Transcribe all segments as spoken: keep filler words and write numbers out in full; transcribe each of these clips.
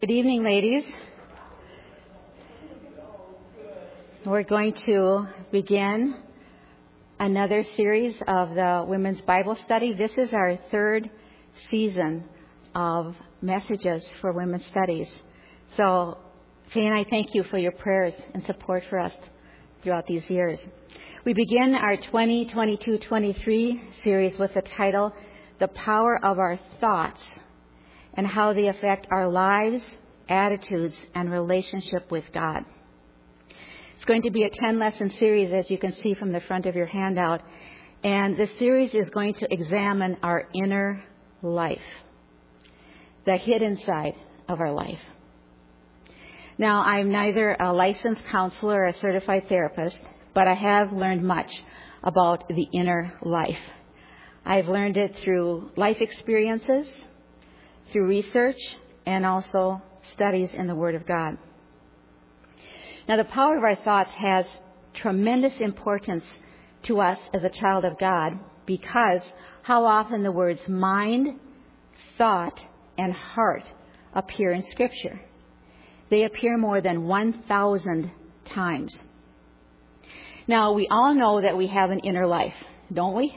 Good evening, ladies. We're going to begin another series of the Women's Bible Study. This is our third season of messages for women's studies. So, Faye and I thank you for your prayers and support for us throughout these years. We begin our twenty twenty-two twenty-three series with the title, The Power of Our Thoughts and How They Affect Our Lives, Attitudes, and Relationship with God. It's going to be a ten-lesson series, as you can see from the front of your handout. And the series is going to examine our inner life, the hidden side of our life. Now, I'm neither a licensed counselor or a certified therapist, but I have learned much about the inner life. I've learned it through life experiences, through research, and also studies in the Word of God. Now, the power of our thoughts has tremendous importance to us as a child of God because how often the words mind, thought, and heart appear in Scripture. They appear more than one thousand times. Now, we all know that we have an inner life, don't we?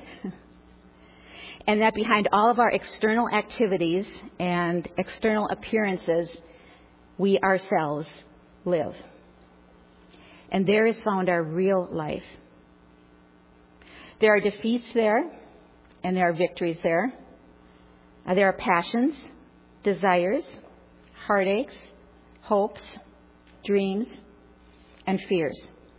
And that behind all of our external activities and external appearances, we ourselves live. And there is found our real life. There are defeats there, and there are victories there. Uh, there are passions, desires, heartaches, hopes, dreams, and fears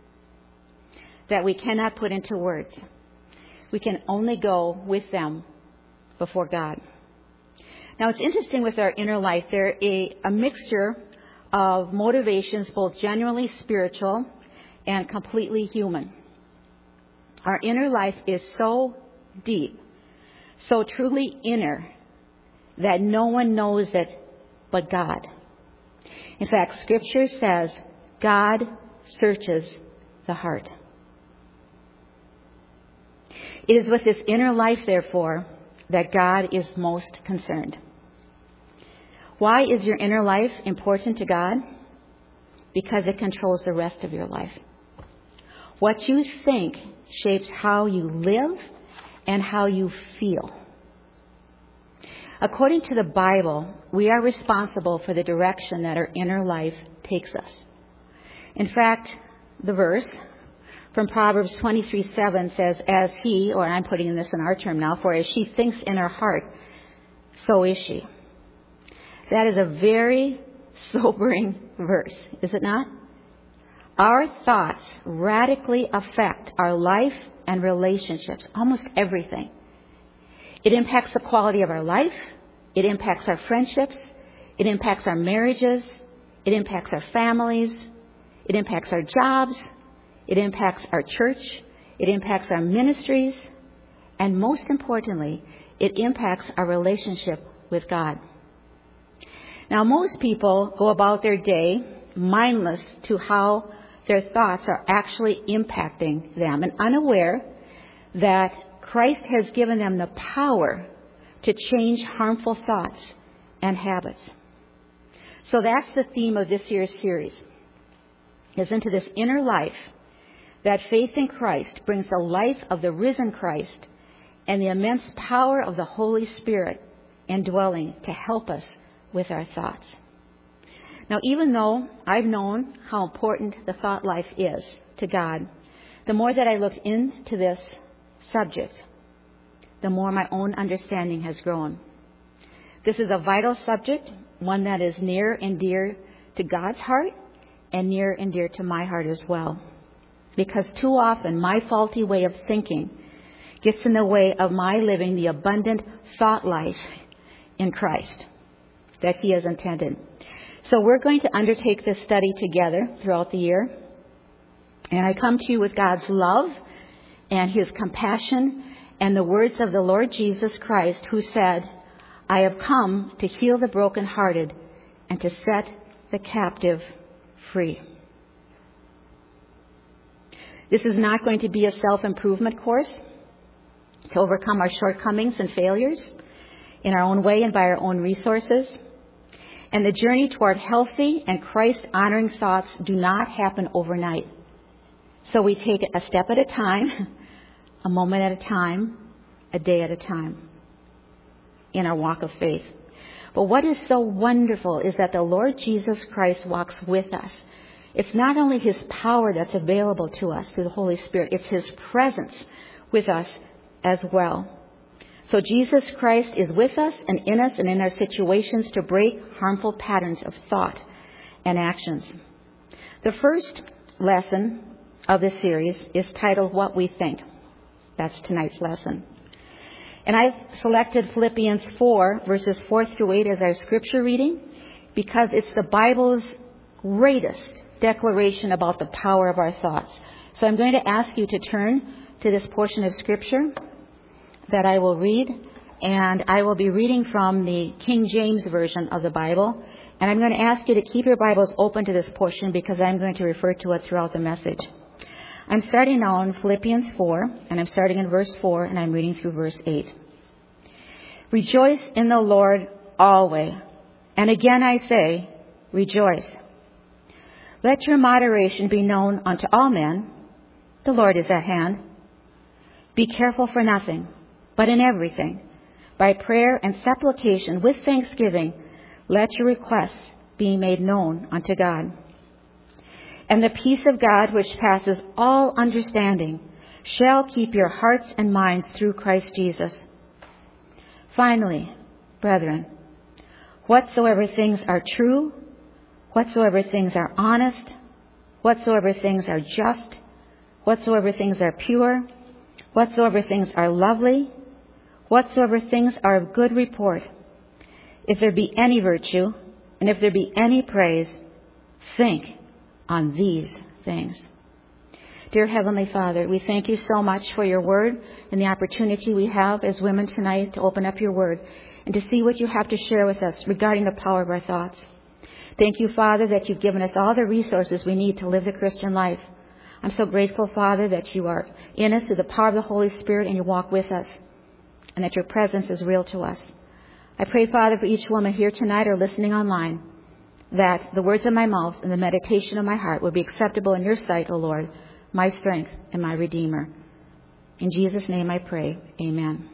that we cannot put into words. We can only go with them before God. Now, it's interesting with our inner life. There is a, a mixture of motivations, both genuinely spiritual and completely human. Our inner life is so deep, so truly inner, that no one knows it but God. In fact, Scripture says God searches the heart. It is with this inner life, therefore, that God is most concerned. Why is your inner life important to God? Because it controls the rest of your life. What you think shapes how you live and how you feel. According to the Bible, we are responsible for the direction that our inner life takes us. In fact, the verse from Proverbs twenty-three seven says, as he, or I'm putting this in our term now, for as she thinks in her heart, so is she. That is a very sobering verse, is it not? Our thoughts radically affect our life and relationships, almost everything. It impacts the quality of our life. It impacts our friendships. It impacts our marriages. It impacts our families. It impacts our jobs. It impacts our church. It impacts our ministries. And most importantly, it impacts our relationship with God. Now, most people go about their day mindless to how their thoughts are actually impacting them and unaware that Christ has given them the power to change harmful thoughts and habits. So that's the theme of this year's series, is into this inner life that faith in Christ brings the life of the risen Christ and the immense power of the Holy Spirit indwelling to help us with our thoughts. Now, even though I've known how important the thought life is to God, the more that I looked into this subject, the more my own understanding has grown. This is a vital subject, one that is near and dear to God's heart and near and dear to my heart as well. Because too often my faulty way of thinking gets in the way of my living the abundant thought life in Christ that He has intended. So we're going to undertake this study together throughout the year. And I come to you with God's love and His compassion and the words of the Lord Jesus Christ, who said, I have come to heal the brokenhearted and to set the captive free. This is not going to be a self-improvement course to overcome our shortcomings and failures in our own way and by our own resources. And the journey toward healthy and Christ-honoring thoughts do not happen overnight. So we take it a step at a time, a moment at a time, a day at a time in our walk of faith. But what is so wonderful is that the Lord Jesus Christ walks with us. It's not only His power that's available to us through the Holy Spirit, it's His presence with us as well. So Jesus Christ is with us and in us and in our situations to break harmful patterns of thought and actions. The first lesson of this series is titled What We Think. That's tonight's lesson. And I've selected Philippians four, verses four through eight as our scripture reading because it's the Bible's greatest declaration about the power of our thoughts. So I'm going to ask you to turn to this portion of scripture that I will read. And I will be reading from the King James Version of the Bible. And I'm going to ask you to keep your Bibles open to this portion because I'm going to refer to it throughout the message. I'm starting now in Philippians four, and I'm starting in verse four, and I'm reading through verse eight. Rejoice in the Lord always. And again I say, rejoice. Let your moderation be known unto all men. The Lord is at hand. Be careful for nothing, but in everything, by prayer and supplication with thanksgiving, let your requests be made known unto God. And the peace of God, which passes all understanding, shall keep your hearts and minds through Christ Jesus. Finally, brethren, whatsoever things are true, whatsoever things are honest, whatsoever things are just, whatsoever things are pure, whatsoever things are lovely, whatsoever things are of good report, if there be any virtue, and if there be any praise, think on these things. Dear Heavenly Father, we thank you so much for your word and the opportunity we have as women tonight to open up your word and to see what you have to share with us regarding the power of our thoughts. Thank you, Father, that you've given us all the resources we need to live the Christian life. I'm so grateful, Father, that you are in us through the power of the Holy Spirit and you walk with us and that your presence is real to us. I pray, Father, for each woman here tonight or listening online, that the words of my mouth and the meditation of my heart will be acceptable in your sight, O Lord, my strength and my Redeemer. In Jesus' name I pray. Amen.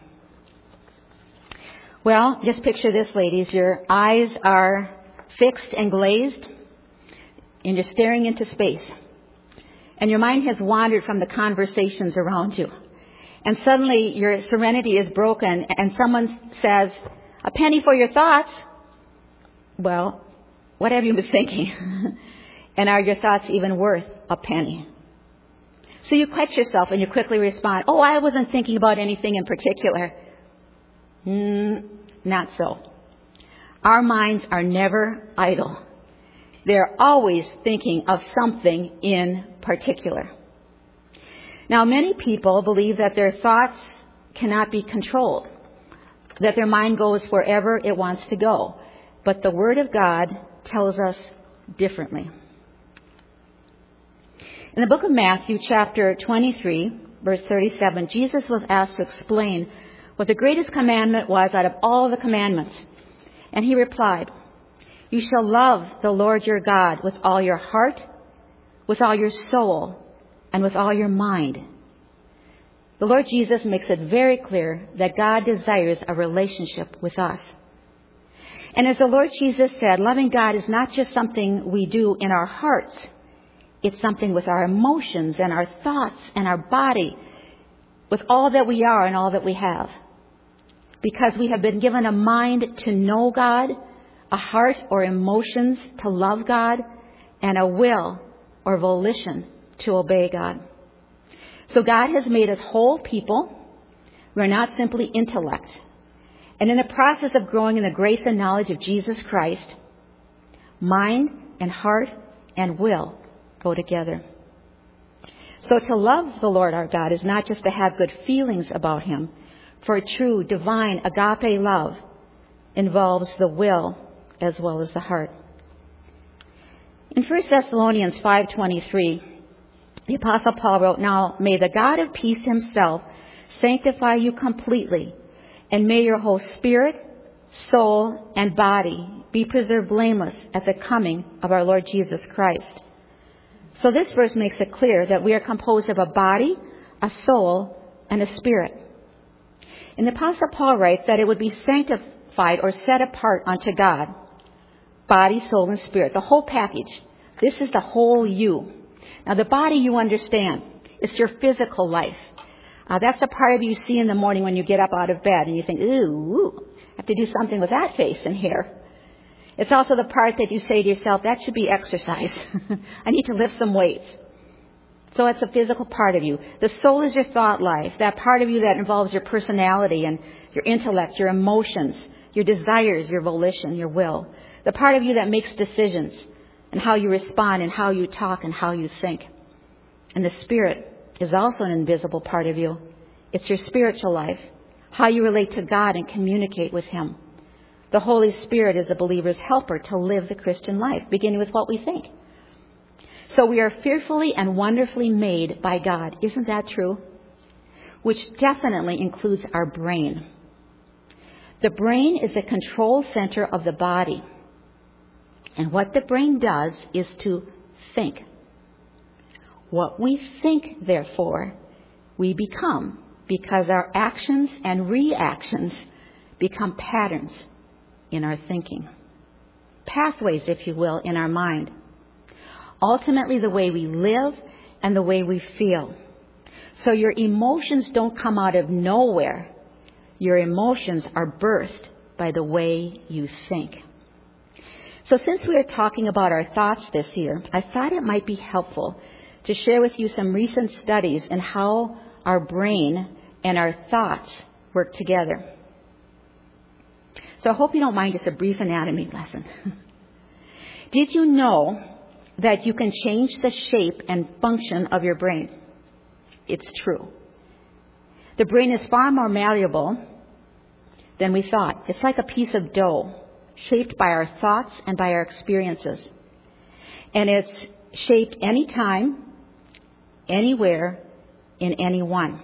Well, just picture this, ladies. Your eyes are fixed and glazed, and you're staring into space. And your mind has wandered from the conversations around you. And suddenly your serenity is broken, and someone says, a penny for your thoughts. Well, what have you been thinking? And are your thoughts even worth a penny? So you catch yourself and you quickly respond, oh, I wasn't thinking about anything in particular. Mm, not so. Our minds are never idle. They're always thinking of something in particular. Now, many people believe that their thoughts cannot be controlled, that their mind goes wherever it wants to go. But the Word of God tells us differently. In the book of Matthew, chapter twenty-three, verse thirty-seven, Jesus was asked to explain what the greatest commandment was out of all the commandments. And he replied, you shall love the Lord your God with all your heart, with all your soul, and with all your mind. The Lord Jesus makes it very clear that God desires a relationship with us. And as the Lord Jesus said, loving God is not just something we do in our hearts. It's something with our emotions and our thoughts and our body, with all that we are and all that we have. Because we have been given a mind to know God, a heart or emotions to love God, and a will or volition to obey God. So God has made us whole people. We're not simply intellect. And in the process of growing in the grace and knowledge of Jesus Christ, mind and heart and will go together. So to love the Lord our God is not just to have good feelings about him, for a true divine agape love involves the will as well as the heart. In First Thessalonians five twenty-three, the Apostle Paul wrote, now may the God of peace himself sanctify you completely, and may your whole spirit, soul, and body be preserved blameless at the coming of our Lord Jesus Christ. So this verse makes it clear that we are composed of a body, a soul, and a spirit. And the Apostle Paul writes that it would be sanctified or set apart unto God. Body, soul, and spirit. The whole package. This is the whole you. Now the body you understand. It's your physical life. Uh, that's the part of you you see in the morning when you get up out of bed and you think, ooh, I have to do something with that face and hair. It's also the part that you say to yourself, that should be exercise. I need to lift some weights. So it's a physical part of you. The soul is your thought life, that part of you that involves your personality and your intellect, your emotions, your desires, your volition, your will. The part of you that makes decisions and how you respond and how you talk and how you think. And the spirit is also an invisible part of you. It's your spiritual life, how you relate to God and communicate with Him. The Holy Spirit is the believer's helper to live the Christian life, beginning with what we think. So we are fearfully and wonderfully made by God. Isn't that true? Which definitely includes our brain. The brain is the control center of the body. And what the brain does is to think. What we think, therefore, we become, because our actions and reactions become patterns in our thinking. Pathways, if you will, in our mind. Ultimately, the way we live and the way we feel. So your emotions don't come out of nowhere. Your emotions are birthed by the way you think. So since we are talking about our thoughts this year, I thought it might be helpful to share with you some recent studies in how our brain and our thoughts work together. So I hope you don't mind just a brief anatomy lesson. Did you know that you can change the shape and function of your brain? It's true. The brain is far more malleable than we thought. It's like a piece of dough, shaped by our thoughts and by our experiences. And it's shaped anytime, anywhere, in anyone.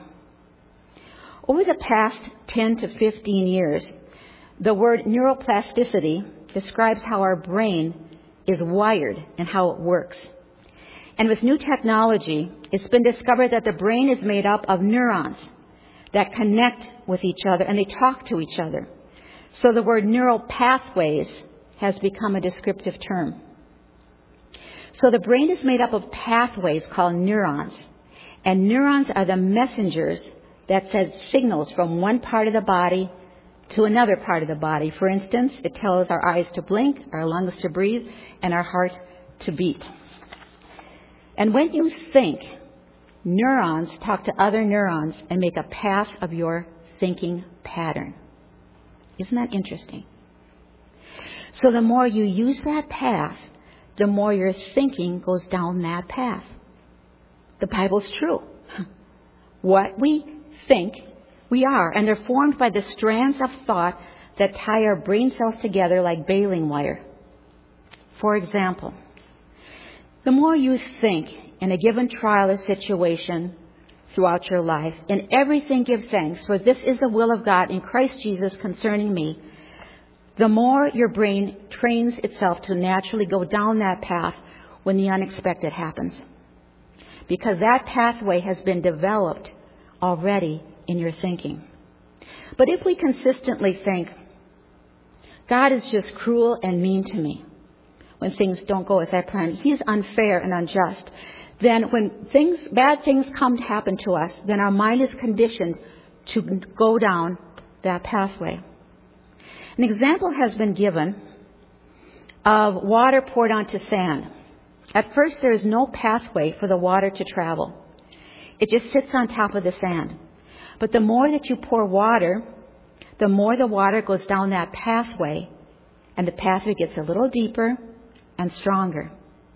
Over the past ten to fifteen years, the word neuroplasticity describes how our brain is wired and how it works. And with new technology, it's been discovered that the brain is made up of neurons that connect with each other and they talk to each other. So the word neural pathways has become a descriptive term. So the brain is made up of pathways called neurons. And neurons are the messengers that send signals from one part of the body to another part of the body. For instance, it tells our eyes to blink, our lungs to breathe, and our heart to beat. And when you think, neurons talk to other neurons and make a path of your thinking pattern. Isn't that interesting? So the more you use that path, the more your thinking goes down that path. The Bible's true. What we think, we are. And they're formed by the strands of thought that tie our brain cells together like baling wire. For example, the more you think in a given trial or situation throughout your life, in everything give thanks, for this is the will of God in Christ Jesus concerning me, the more your brain trains itself to naturally go down that path when the unexpected happens. Because that pathway has been developed already in your thinking. But if we consistently think, God is just cruel and mean to me when things don't go as I planned, He's unfair and unjust, then when things, bad things come to happen to us, then our mind is conditioned to go down that pathway. An example has been given of water poured onto sand. At first, there is no pathway for the water to travel. It just sits on top of the sand. But the more that you pour water, the more the water goes down that pathway, and the pathway gets a little deeper and stronger.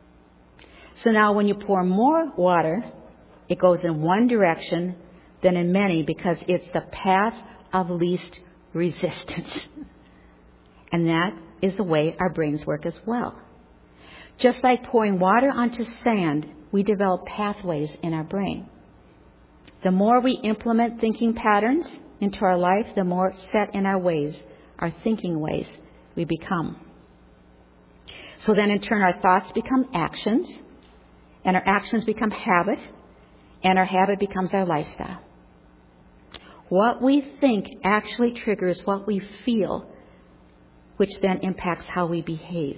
So now when you pour more water, it goes in one direction than in many because it's the path of least resistance. And that is the way our brains work as well. Just like pouring water onto sand, we develop pathways in our brain. The more we implement thinking patterns into our life, the more set in our ways, our thinking ways, we become. So then in turn our thoughts become actions, and our actions become habit, and our habit becomes our lifestyle. What we think actually triggers what we feel, which then impacts how we behave.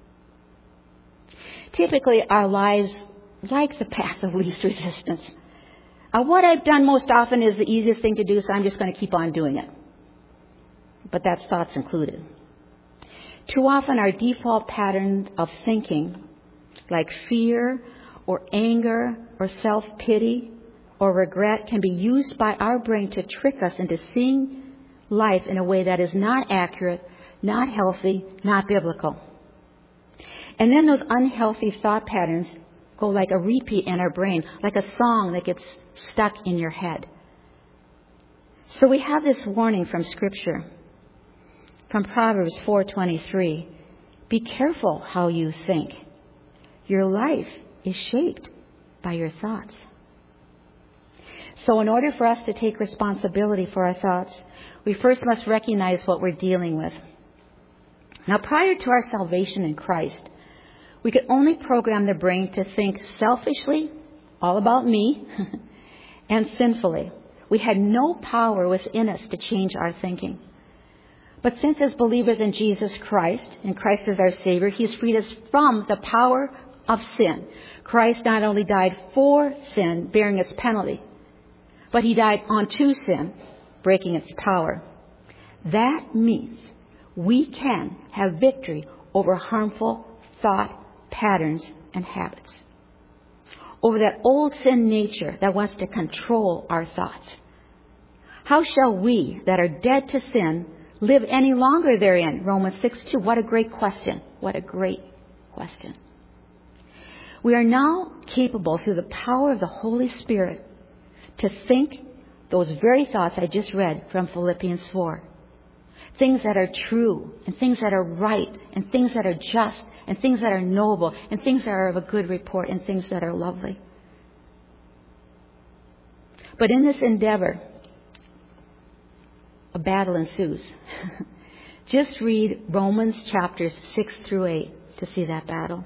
Typically, our lives like the path of least resistance. Uh, what I've done most often is the easiest thing to do, so I'm just going to keep on doing it. But that's thoughts included. Too often, our default pattern of thinking, like fear or anger or self-pity or regret, can be used by our brain to trick us into seeing life in a way that is not accurate, not healthy, not biblical. And then those unhealthy thought patterns go like a repeat in our brain, like a song that gets stuck in your head. So we have this warning from Scripture, from Proverbs four twenty-three. Be careful how you think. Your life is shaped by your thoughts. So in order for us to take responsibility for our thoughts, we first must recognize what we're dealing with. Now, prior to our salvation in Christ, we could only program the brain to think selfishly, all about me, and sinfully. We had no power within us to change our thinking. But since as believers in Jesus Christ, and Christ is our Savior, He's freed us from the power of sin. Christ not only died for sin, bearing its penalty, but He died unto sin, breaking its power. That means we can have victory over harmful thought patterns and habits, over that old sin nature that wants to control our thoughts. How shall we that are dead to sin live any longer therein? Romans six two. What a great question. What a great question. We are now capable through the power of the Holy Spirit to think those very thoughts I just read from Philippians four. Things that are true, and things that are right, and things that are just, and things that are noble, and things that are of a good report, and things that are lovely. But in this endeavor, a battle ensues. Just read Romans chapters six through eight to see that battle.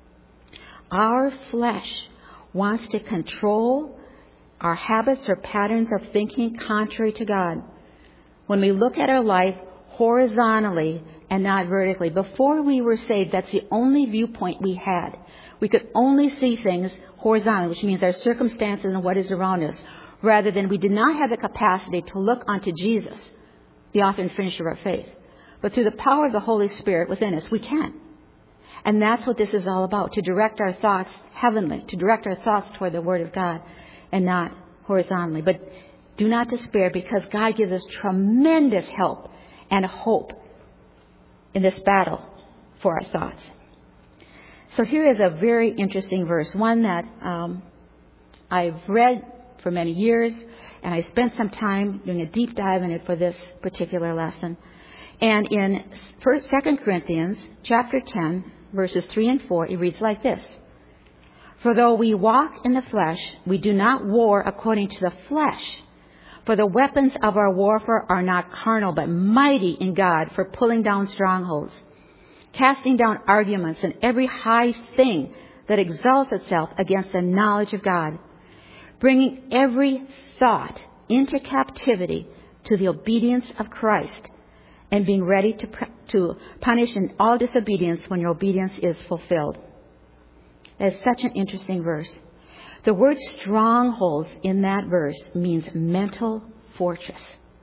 Our flesh wants to control our habits or patterns of thinking contrary to God. When we look at our life horizontally and not vertically. Before we were saved, that's the only viewpoint we had. We could only see things horizontally, which means our circumstances and what is around us, rather than we did not have the capacity to look unto Jesus, the author and finisher of our faith. But through the power of the Holy Spirit within us, we can. And that's what this is all about, to direct our thoughts heavenly, to direct our thoughts toward the Word of God and not horizontally. But do not despair, because God gives us tremendous help and hope in this battle for our thoughts. So here is a very interesting verse, one that um, I've read for many years, and I spent some time doing a deep dive in it for this particular lesson. And in First, Second Corinthians chapter ten, verses three and four, it reads like this. For though we walk in the flesh, we do not war according to the flesh. For the weapons of our warfare are not carnal, but mighty in God for pulling down strongholds, casting down arguments and every high thing that exalts itself against the knowledge of God, bringing every thought into captivity to the obedience of Christ, and being ready to, to punish in all disobedience when your obedience is fulfilled. That is such an interesting verse. The word strongholds in that verse means mental fortress.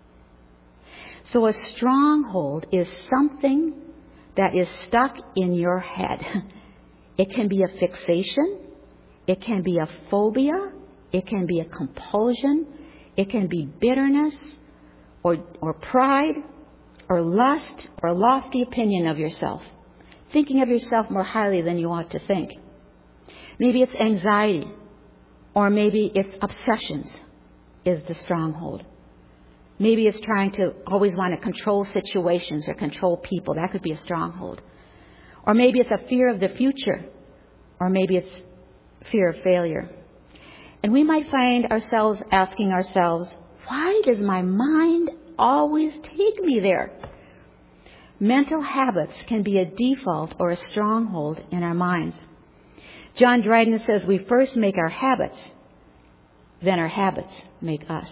So a stronghold is something that is stuck in your head. It can be a fixation. It can be a phobia. It can be a compulsion. It can be bitterness or, or pride or lust or a lofty opinion of yourself. Thinking of yourself more highly than you ought to think. Maybe it's anxiety. Or maybe it's obsessions is the stronghold. Maybe it's trying to always want to control situations or control people. That could be a stronghold. Or maybe it's a fear of the future. Or maybe it's fear of failure. And we might find ourselves asking ourselves, why does my mind always take me there? mental habits can be a default or a stronghold in our minds. John Dryden says we first make our habits, then our habits make us.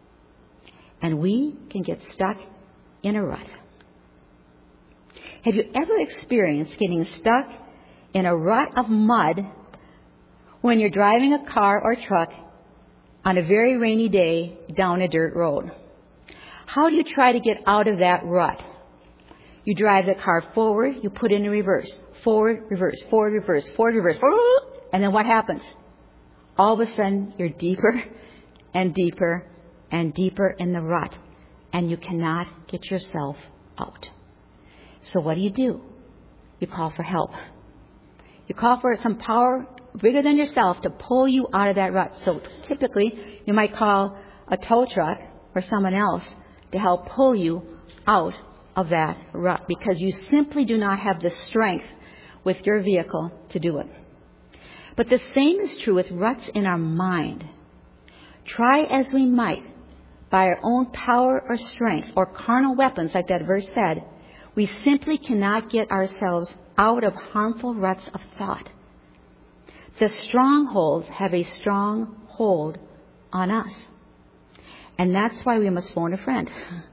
And we can get stuck in a rut. Have you ever experienced getting stuck in a rut of mud when you're driving a car or truck on a very rainy day down a dirt road? How do you try to get out of that rut? You drive the car forward, you put in a reverse. Forward, reverse, forward, reverse, forward, reverse. And then what happens? All of a sudden, you're deeper and deeper and deeper in the rut. And you cannot get yourself out. So what do you do? You call for help. You call for some power bigger than yourself to pull you out of that rut. So typically, you might call a tow truck or someone else to help pull you out of that rut, because you simply do not have the strength with your vehicle to do it. But the same is true with ruts in our mind. Try as we might, by our own power or strength or carnal weapons, like that verse said, we simply cannot get ourselves out of harmful ruts of thought. The strongholds have a strong hold on us. And that's why we must phone a friend.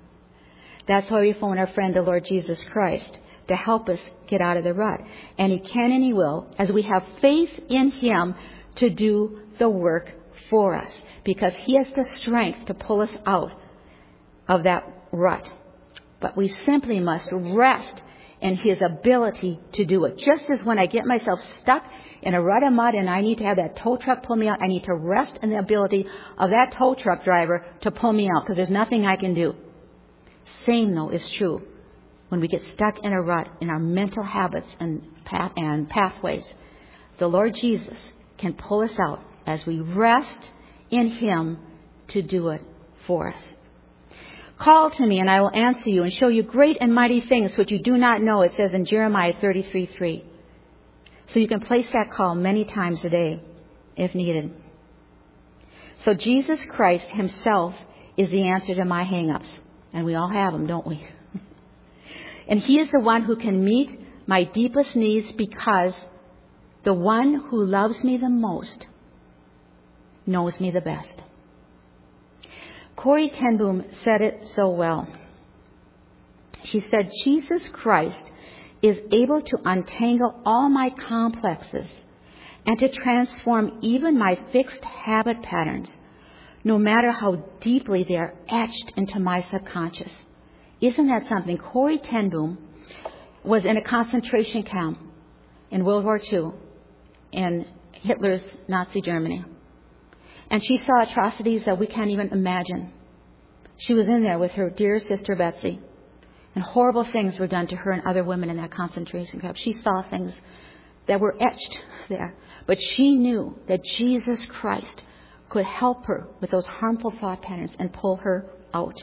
That's why we phone our friend, the Lord Jesus Christ, to help us get out of the rut. And He can and He will, as we have faith in Him to do the work for us, because He has the strength to pull us out of that rut. But we simply must rest in His ability to do it. Just as when I get myself stuck in a rut of mud and I need to have that tow truck pull me out, I need to rest in the ability of that tow truck driver to pull me out, because there's nothing I can do. Same, though, is true when we get stuck in a rut in our mental habits and path and pathways. The Lord Jesus can pull us out as we rest in Him to do it for us. Call to me and I will answer you and show you great and mighty things which you do not know, it says in Jeremiah thirty-three three. So you can place that call many times a day if needed. So Jesus Christ Himself is the answer to my hang-ups. And we all have them, don't we? And He is the one who can meet my deepest needs, because the one who loves me the most knows me the best. Corrie ten Boom said it so well. She said, Jesus Christ is able to untangle all my complexes and to transform even my fixed habit patterns, no matter how deeply they are etched into my subconscious. Isn't that something? Corrie ten Boom was in a concentration camp in World War Two in Hitler's Nazi Germany. And she saw atrocities that we can't even imagine. She was in there with her dear sister Betsy, and horrible things were done to her and other women in that concentration camp. She saw things that were etched there. But she knew that Jesus Christ could help her with those harmful thought patterns and pull her out.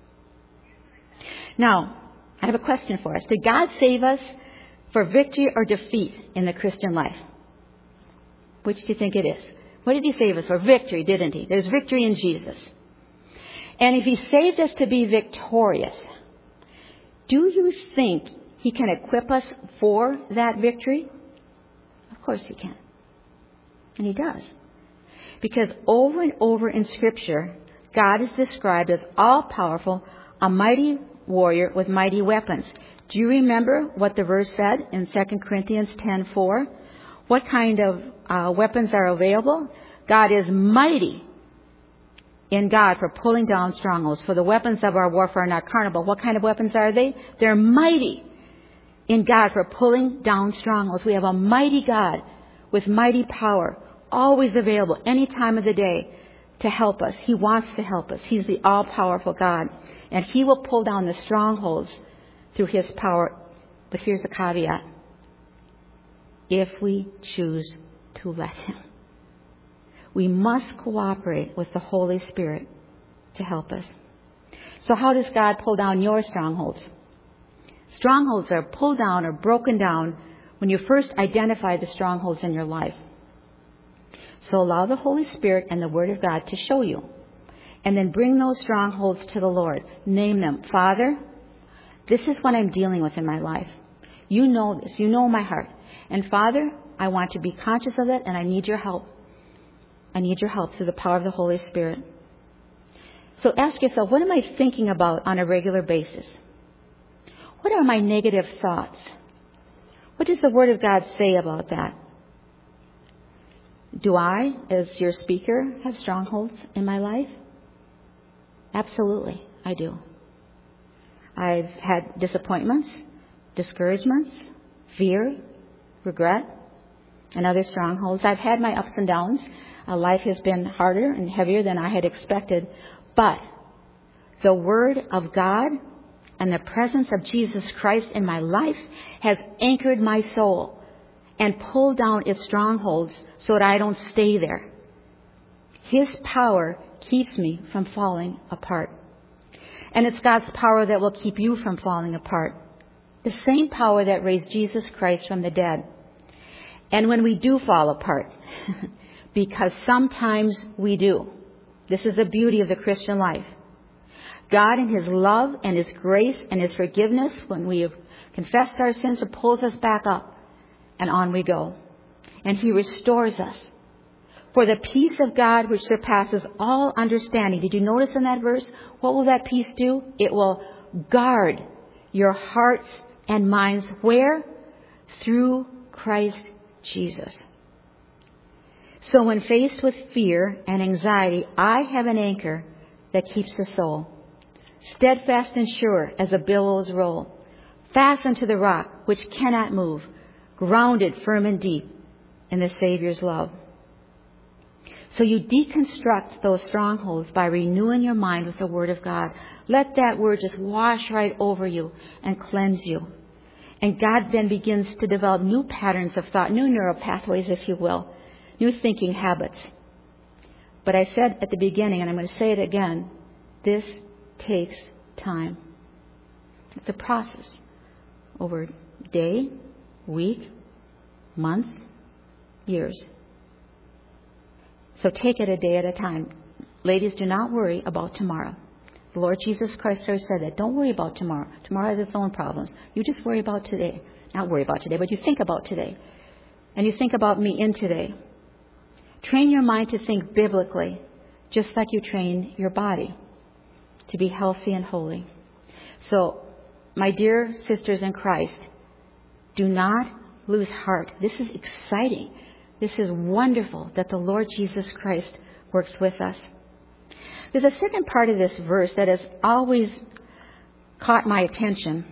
Now, I have a question for us. Did God save us for victory or defeat in the Christian life? Which do you think it is? What did He save us for? Victory, didn't He? There's victory in Jesus. And if He saved us to be victorious, do you think He can equip us for that victory? Of course He can. And He does. Because over and over in Scripture, God is described as all-powerful, a mighty warrior with mighty weapons. Do you remember what the verse said in Second Corinthians ten four? What kind of uh, weapons are available? God is mighty in God for pulling down strongholds. For the weapons of our warfare are not carnal. But what kind of weapons are they? They're mighty in God for pulling down strongholds. We have a mighty God with mighty power, always available any time of the day to help us. He wants to help us. He's the all-powerful God. And He will pull down the strongholds through His power. But here's the caveat. If we choose to let Him. We must cooperate with the Holy Spirit to help us. So how does God pull down your strongholds? Strongholds are pulled down or broken down when you first identify the strongholds in your life. So allow the Holy Spirit and the Word of God to show you. And then bring those strongholds to the Lord. Name them. Father, This is what I'm dealing with in my life. You know this. You know my heart. And Father, I want to be conscious of it, and I need your help. I need your help through the power of the Holy Spirit. So ask yourself, what am I thinking about on a regular basis? What are my negative thoughts? What does the Word of God say about that? Do I, as your speaker, have strongholds in my life? Absolutely, I do. I've had disappointments, discouragements, fear, regret, and other strongholds. I've had my ups and downs. Uh, life has been harder and heavier than I had expected. But the Word of God and the presence of Jesus Christ in my life has anchored my soul and pulled down its strongholds so that I don't stay there. His power keeps me from falling apart. And it's God's power that will keep you from falling apart. The same power that raised Jesus Christ from the dead. And when we do fall apart, because sometimes we do, this is the beauty of the Christian life. God in His love and His grace and His forgiveness, when we have confessed our sins, pulls us back up and on we go. And He restores us. For the peace of God which surpasses all understanding. Did you notice in that verse? What will that peace do? It will guard your hearts and minds. Where? Through Christ Jesus. So when faced with fear and anxiety, I have an anchor that keeps the soul steadfast and sure as the billows roll, fastened to the rock which cannot move, grounded firm and deep in the Savior's love. So you deconstruct those strongholds by renewing your mind with the Word of God. Let that Word just wash right over you and cleanse you. And God then begins to develop new patterns of thought, new neural pathways, if you will, new thinking habits. But I said at the beginning, and I'm going to say it again, this takes time. It's a process over day, week, months, years. So take it a day at a time. Ladies, do not worry about tomorrow. The Lord Jesus Christ said that. Don't worry about tomorrow. Tomorrow has its own problems. You just worry about today. Not worry about today, but you think about today. And you think about me in today. Train your mind to think biblically, just like you train your body to be healthy and holy. So, my dear sisters in Christ, do not lose heart. This is exciting. This is wonderful that the Lord Jesus Christ works with us. There's a second part of this verse that has always caught my attention.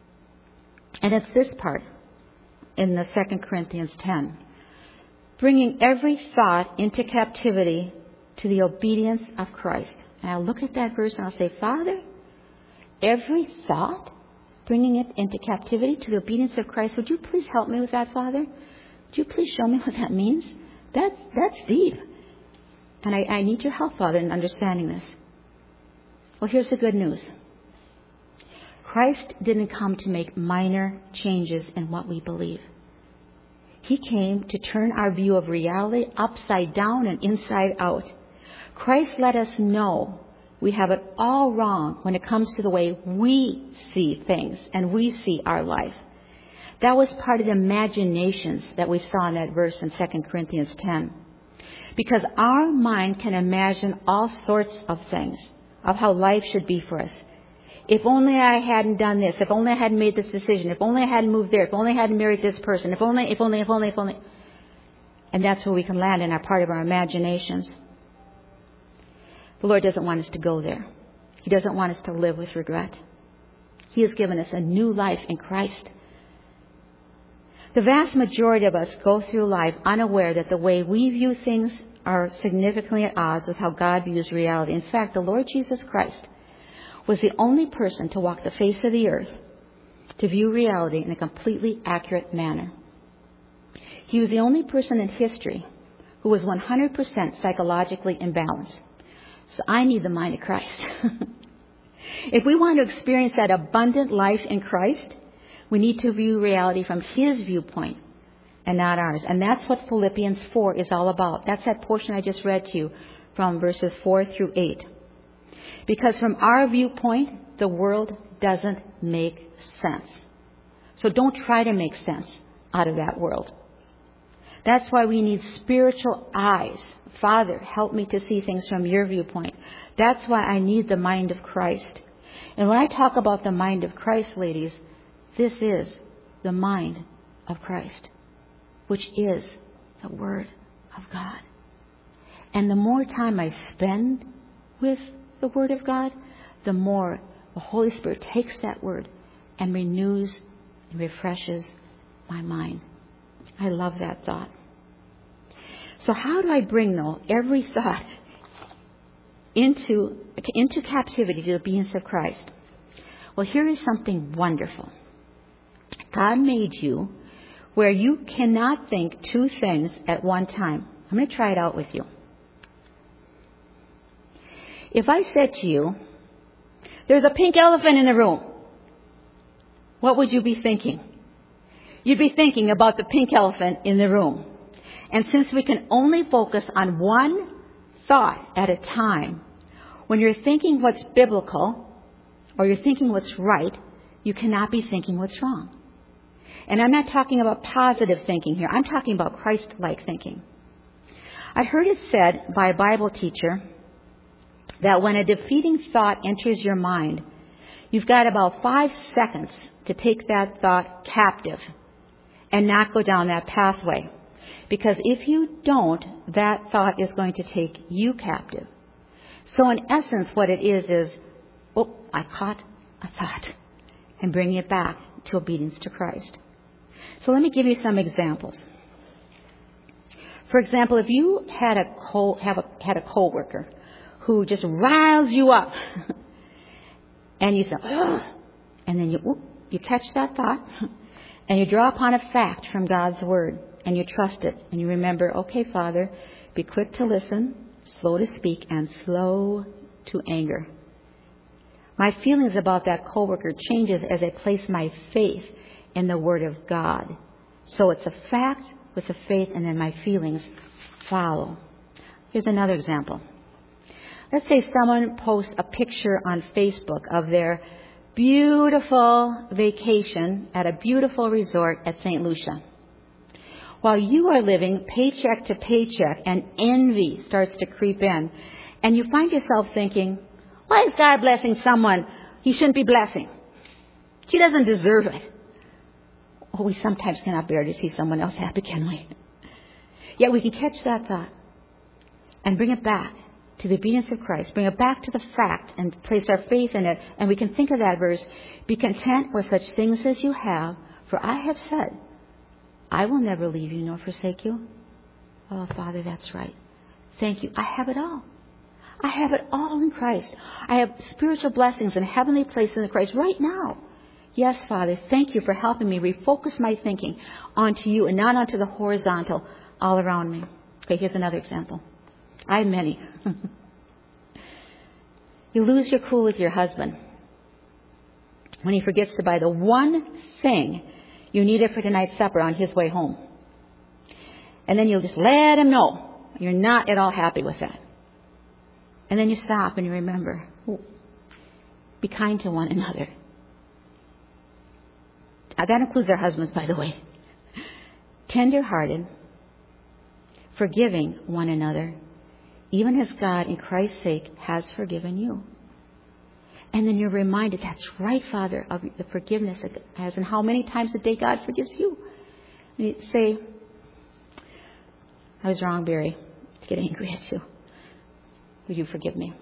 And it's this part in the Second Corinthians ten. Bringing every thought into captivity to the obedience of Christ. And I'll look at that verse and I'll say, Father, every thought, bringing it into captivity to the obedience of Christ. Would you please help me with that, Father? Would you please show me what that means? That's, that's deep. And I, I need your help, Father, in understanding this. Well, here's the good news. Christ didn't come to make minor changes in what we believe. He came to turn our view of reality upside down and inside out. Christ let us know we have it all wrong when it comes to the way we see things and we see our life. That was part of the imaginations that we saw in that verse in Second Corinthians ten. Because our mind can imagine all sorts of things, of how life should be for us. If only I hadn't done this, if only I hadn't made this decision, if only I hadn't moved there, if only I hadn't married this person, if only, if only, if only, if only. And that's where we can land in our part of our imaginations. The Lord doesn't want us to go there. He doesn't want us to live with regret. He has given us a new life in Christ. The vast majority of us go through life unaware that the way we view things are significantly at odds with how God views reality. In fact, the Lord Jesus Christ was the only person to walk the face of the earth to view reality in a completely accurate manner. He was the only person in history who was one hundred percent psychologically imbalanced. So I need the mind of Christ. If we want to experience that abundant life in Christ, we need to view reality from His viewpoint and not ours. And that's what Philippians four is all about. That's that portion I just read to you from verses four through eight. Because from our viewpoint, the world doesn't make sense. So don't try to make sense out of that world. That's why we need spiritual eyes. Father, help me to see things from your viewpoint. That's why I need the mind of Christ. And when I talk about the mind of Christ, ladies, this is the mind of Christ, which is the Word of God. And the more time I spend with the Word of God, the more the Holy Spirit takes that Word and renews and refreshes my mind. I love that thought. So how do I bring, though, every thought into, into captivity to the obedience of Christ? Well, here is something wonderful. God made you where you cannot think two things at one time. I'm going to try it out with you. If I said to you, there's a pink elephant in the room, what would you be thinking? You'd be thinking about the pink elephant in the room. And since we can only focus on one thought at a time, when you're thinking what's biblical or you're thinking what's right, you cannot be thinking what's wrong. And I'm not talking about positive thinking here. I'm talking about Christ-like thinking. I heard it said by a Bible teacher that when a defeating thought enters your mind, you've got about five seconds to take that thought captive and not go down that pathway. Because if you don't, that thought is going to take you captive. So in essence, what it is is, oh, I caught a thought, and bringing it back to obedience to Christ. So let me give you some examples. For example, if you had a co- have a, had a coworker who just riles you up, and you think, ugh, and then you whoop, you catch that thought, and you draw upon a fact from God's Word, and you trust it, and you remember, okay, Father, be quick to listen, slow to speak, and slow to anger. My feelings about that coworker changes as I place my faith in the Word of God. So it's a fact with a faith, and then my feelings follow. Here's another example. Let's say someone posts a picture on Facebook of their beautiful vacation at a beautiful resort at Saint Lucia. While you are living paycheck to paycheck and envy starts to creep in, and you find yourself thinking, why is God blessing someone he shouldn't be blessing? He doesn't deserve it. Oh, we sometimes cannot bear to see someone else happy, can we? Yet we can catch that thought and bring it back to the obedience of Christ, bring it back to the fact and place our faith in it, and we can think of that verse, be content with such things as you have, for I have said, I will never leave you nor forsake you. Oh, Father, that's right. Thank you. I have it all. I have it all in Christ. I have spiritual blessings and heavenly places in Christ right now. Yes, Father, thank you for helping me refocus my thinking onto you and not onto the horizontal all around me. Okay, here's another example. I have many. You lose your cool with your husband when he forgets to buy the one thing you needed for tonight's supper on his way home. And then you'll just let him know you're not at all happy with that. And then you stop and you remember, oh, be kind to one another. That includes our husbands, by the way. Tender-hearted, forgiving one another, even as God, in Christ's sake, has forgiven you. And then you're reminded, that's right, Father, of the forgiveness it has, and how many times a day God forgives you. And you say, I was wrong, Barry, to get angry at you. Will you forgive me?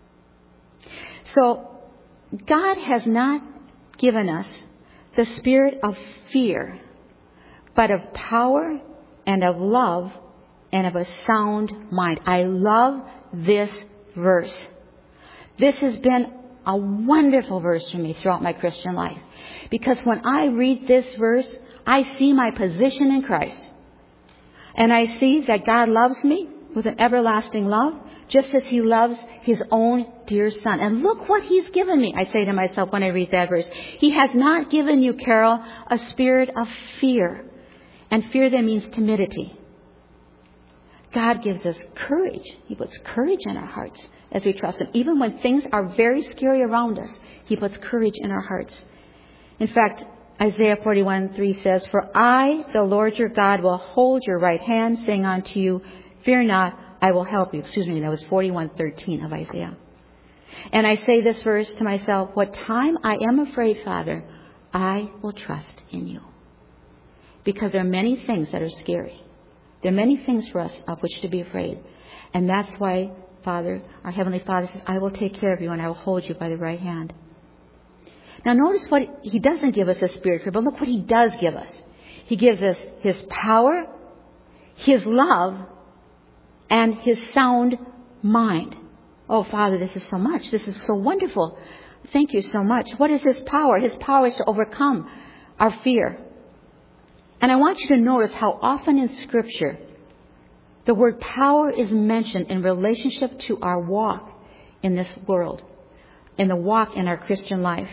So, God has not given us the spirit of fear, but of power and of love and of a sound mind. I love this verse. This has been a wonderful verse for me throughout my Christian life. Because when I read this verse, I see my position in Christ. And I see that God loves me with an everlasting love, just as he loves his own dear son. And look what he's given me, I say to myself when I read that verse. He has not given you, Carol, a spirit of fear. And fear then means timidity. God gives us courage. He puts courage in our hearts as we trust Him. Even when things are very scary around us, He puts courage in our hearts. In fact, Isaiah forty-one three says, "For I, the Lord your God, will hold your right hand, saying unto you, fear not, I will help you." Excuse me, that was forty-one thirteen of Isaiah. And I say this verse to myself, what time I am afraid, Father, I will trust in you. Because there are many things that are scary. There are many things for us of which to be afraid. And that's why, Father, our Heavenly Father says, I will take care of you and I will hold you by the right hand. Now notice what He doesn't give us a spirit of fear, but look what He does give us. He gives us His power, His love, and His sound mind. Oh, Father, this is so much. This is so wonderful. Thank you so much. What is His power? His power is to overcome our fear. And I want you to notice how often in Scripture the word power is mentioned in relationship to our walk in this world, in the walk in our Christian life.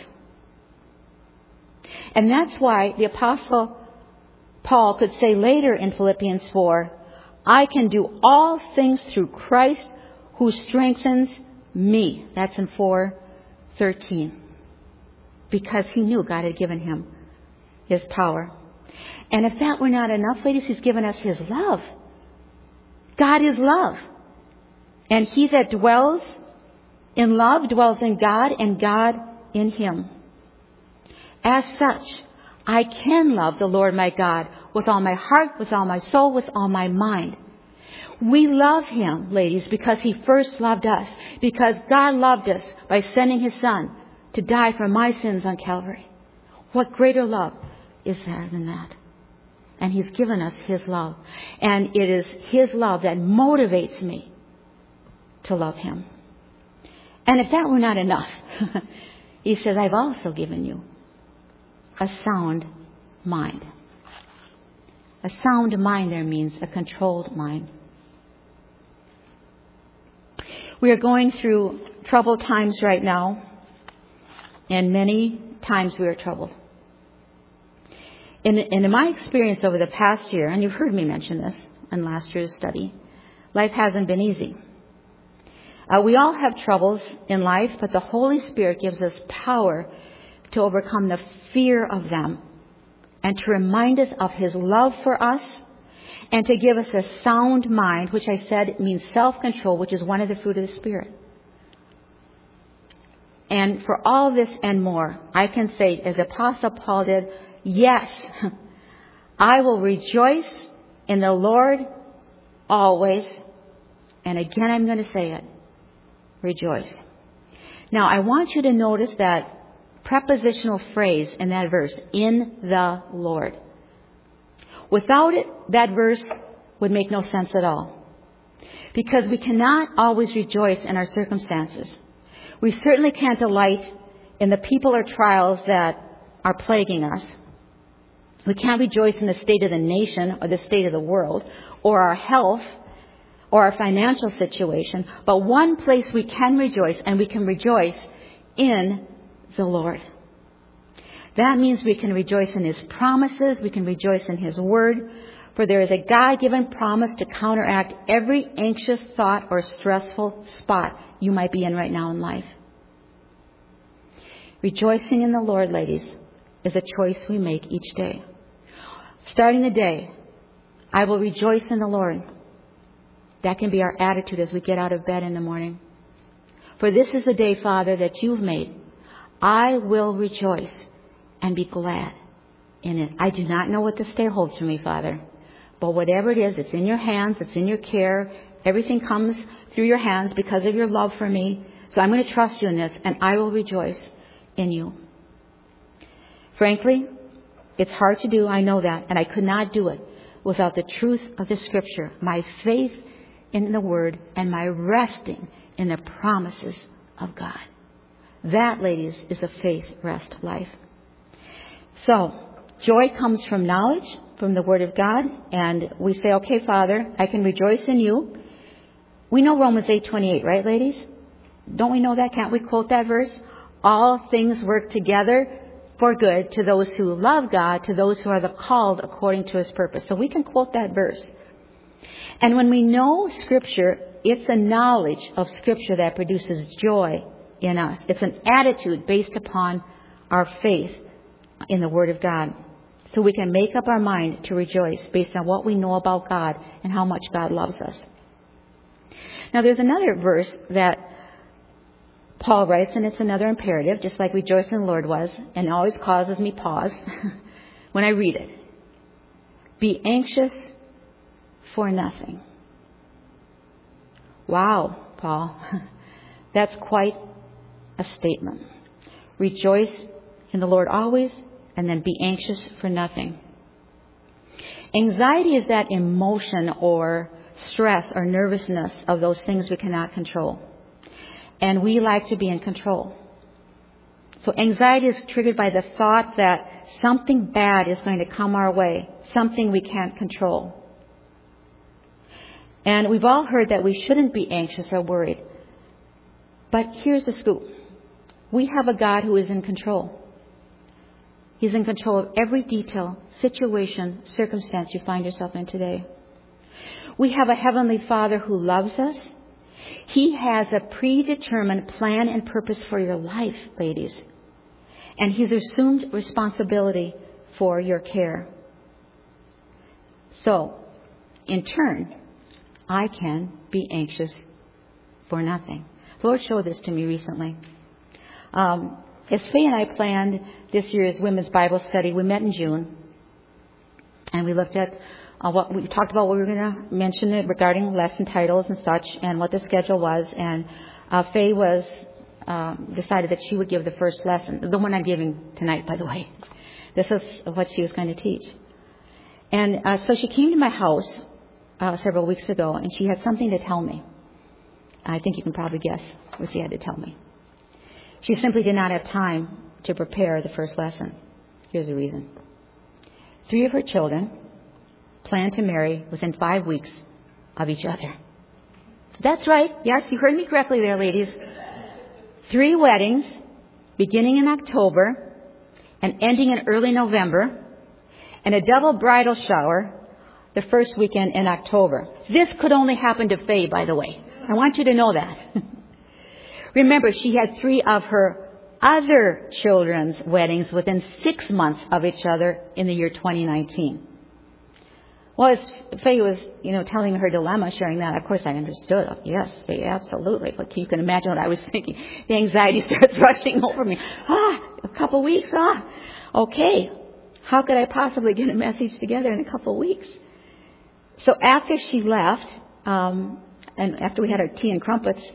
And that's why the Apostle Paul could say later in Philippians four, I can do all things through Christ who strengthens me. That's in four thirteen. Because he knew God had given him His power. And if that were not enough, ladies, He's given us His love. God is love. And he that dwells in love dwells in God and God in him. As such, I can love the Lord my God with all my heart, with all my soul, with all my mind. We love Him, ladies, because He first loved us. Because God loved us by sending His Son to die for my sins on Calvary. What greater love is there than that? And He's given us His love. And it is His love that motivates me to love Him. And if that were not enough, He says, I've also given you a sound mind. A sound mind there means a controlled mind. We are going through troubled times right now, and many times we are troubled. In, in my experience over the past year, and you've heard me mention this in last year's study, life hasn't been easy. Uh, we all have troubles in life, but the Holy Spirit gives us power to overcome the fear of them and to remind us of His love for us and to give us a sound mind, which I said means self-control, which is one of the fruit of the Spirit. And for all this and more, I can say, as Apostle Paul did, yes, I will rejoice in the Lord always. And again, I'm going to say it. Rejoice. Now, I want you to notice that prepositional phrase in that verse, in the Lord. Without it, that verse would make no sense at all. Because we cannot always rejoice in our circumstances. We certainly can't delight in the people or trials that are plaguing us. We can't rejoice in the state of the nation or the state of the world or our health or our financial situation. But one place we can rejoice, and we can rejoice in the Lord. That means we can rejoice in His promises. We can rejoice in His word. For there is a God-given promise to counteract every anxious thought or stressful spot you might be in right now in life. Rejoicing in the Lord, ladies, is a choice we make each day. Starting the day, I will rejoice in the Lord. That can be our attitude as we get out of bed in the morning. For this is the day, Father, that you've made. I will rejoice and be glad in it. I do not know what this day holds for me, Father. But whatever it is, it's in your hands. It's in your care. Everything comes through your hands because of your love for me. So I'm going to trust you in this, and I will rejoice in you. Frankly, it's hard to do. I know that. And I could not do it without the truth of the Scripture, my faith in the Word, and my resting in the promises of God. That, ladies, is a faith rest life. So, joy comes from knowledge, from the Word of God, and we say, okay, Father, I can rejoice in you. We know Romans eight twenty-eight, right, ladies? Don't we know that? Can't we quote that verse? All things work together for good to those who love God, to those who are the called according to His purpose. So we can quote that verse. And when we know Scripture, it's a knowledge of Scripture that produces joy in us. It's an attitude based upon our faith in the Word of God. So we can make up our mind to rejoice based on what we know about God and how much God loves us. Now there's another verse that Paul writes, and it's another imperative, just like rejoice in the Lord was, and always causes me pause when I read it. Be anxious for nothing. Wow, Paul. That's quite a statement. Rejoice in the Lord always, and then be anxious for nothing. Anxiety is that emotion or stress or nervousness of those things we cannot control. And we like to be in control. So anxiety is triggered by the thought that something bad is going to come our way, something we can't control. And we've all heard that we shouldn't be anxious or worried. But here's the scoop. We have a God who is in control. He's in control of every detail, situation, circumstance you find yourself in today. We have a Heavenly Father who loves us. He has a predetermined plan and purpose for your life, ladies. And He's assumed responsibility for your care. So, in turn, I can be anxious for nothing. The Lord showed this to me recently. Um, as Faye and I planned this year's Women's Bible Study, we met in June. And we looked at uh, what we talked about what we were going to mention it regarding lesson titles and such, and what the schedule was. And uh, Faye was um, decided that she would give the first lesson, the one I'm giving tonight, by the way. This is what she was going to teach. And uh, so she came to my house uh, several weeks ago, and she had something to tell me. I think you can probably guess what she had to tell me. She simply did not have time to prepare the first lesson. Here's the reason. Three of her children planned to marry within five weeks of each other. That's right. Yes, you heard me correctly there, ladies. Three weddings beginning in October and ending in early November, and a double bridal shower the first weekend in October. This could only happen to Faye, by the way. I want you to know that. Remember, she had three of her other children's weddings within six months of each other in the year twenty nineteen. Well, as Faye was, you know, telling her dilemma, sharing that, of course I understood. Yes, Faye, absolutely. But you can imagine what I was thinking. The anxiety starts rushing over me. Ah, a couple weeks, ah. Okay, how could I possibly get a message together in a couple weeks? So after she left, um, and after we had our tea and crumpets,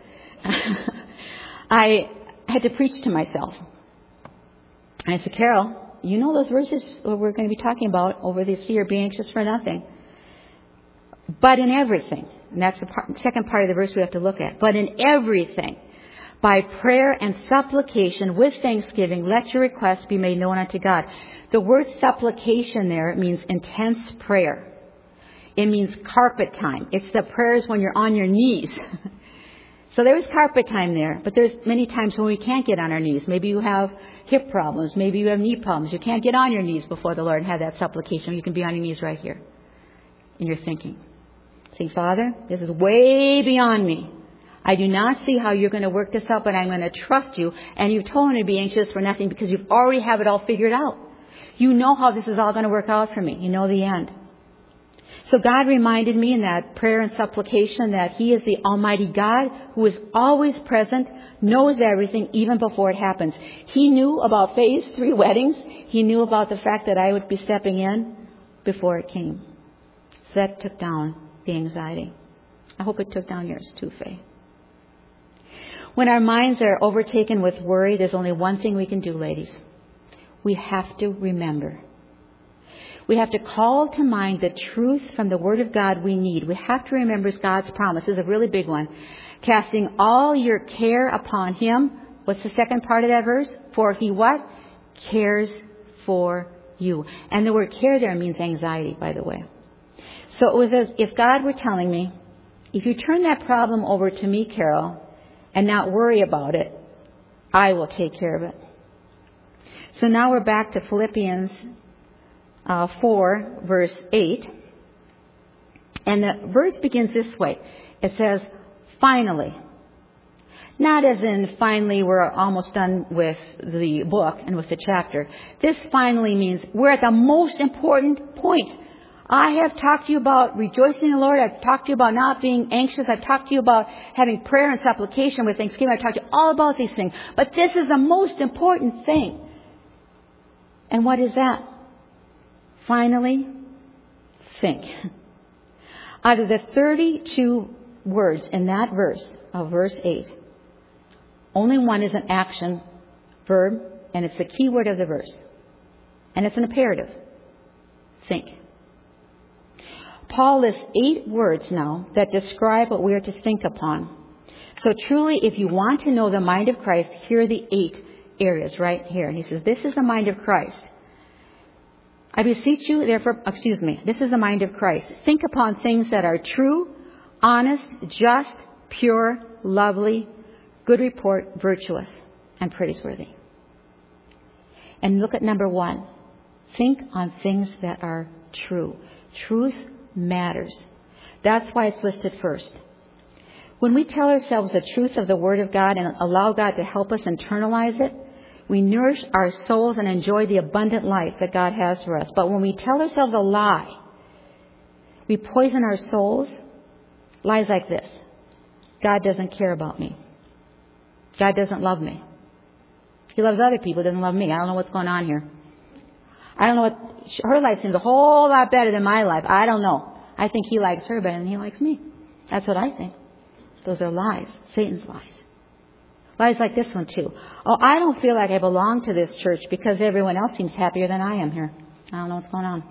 I had to preach to myself. And I said, Carol, you know those verses we're going to be talking about over this year, be anxious for nothing. But in everything, and that's the part, second part of the verse we have to look at. But in everything, by prayer and supplication with thanksgiving, let your requests be made known unto God. The word supplication there means intense prayer. It means carpet time. It's the prayers when you're on your knees. So there is carpet time there, but there's many times when we can't get on our knees. Maybe you have hip problems. Maybe you have knee problems. You can't get on your knees before the Lord and have that supplication. You can be on your knees right here in your thinking. Say, Father, this is way beyond me. I do not see how you're going to work this out, but I'm going to trust you. And you've told me to be anxious for nothing because you already have it all figured out. You know how this is all going to work out for me. You know the end. So God reminded me in that prayer and supplication that He is the Almighty God who is always present, knows everything even before it happens. He knew about Faye's three weddings. He knew about the fact that I would be stepping in before it came. So that took down the anxiety. I hope it took down yours too, Faye. When our minds are overtaken with worry, there's only one thing we can do, ladies. We have to remember. We have to call to mind the truth from the Word of God we need. We have to remember God's promise. This is a really big one. Casting all your care upon Him. What's the second part of that verse? For He what? Cares for you. And the word care there means anxiety, by the way. So it was as if God were telling me, if you turn that problem over to me, Carol, and not worry about it, I will take care of it. So now we're back to Philippians Uh, four, verse eight. And the verse begins this way. It says, finally. Not as in finally we're almost done with the book and with the chapter. This finally means we're at the most important point. I have talked to you about rejoicing in the Lord. I've talked to you about not being anxious. I've talked to you about having prayer and supplication with thanksgiving. I've talked to you all about these things. But this is the most important thing. And what is that? Finally, think. Out of the thirty-two words in that verse of verse eight, only one is an action verb, and it's the key word of the verse. And it's an imperative. Think. Paul lists eight words now that describe what we are to think upon. So truly, if you want to know the mind of Christ, here are the eight areas right here. And he says, this is the mind of Christ. I beseech you, therefore, excuse me, this is the mind of Christ. Think upon things that are true, honest, just, pure, lovely, good report, virtuous, and praiseworthy. And look at number one. Think on things that are true. Truth matters. That's why it's listed first. When we tell ourselves the truth of the Word of God and allow God to help us internalize it, we nourish our souls and enjoy the abundant life that God has for us. But when we tell ourselves a lie, we poison our souls. Lies like this. God doesn't care about me. God doesn't love me. He loves other people, doesn't love me. I don't know what's going on here. I don't know what... Her life seems a whole lot better than my life. I don't know. I think he likes her better than he likes me. That's what I think. Those are lies. Satan's lies. Lies like this one too. Oh, I don't feel like I belong to this church because everyone else seems happier than I am here. I don't know what's going on.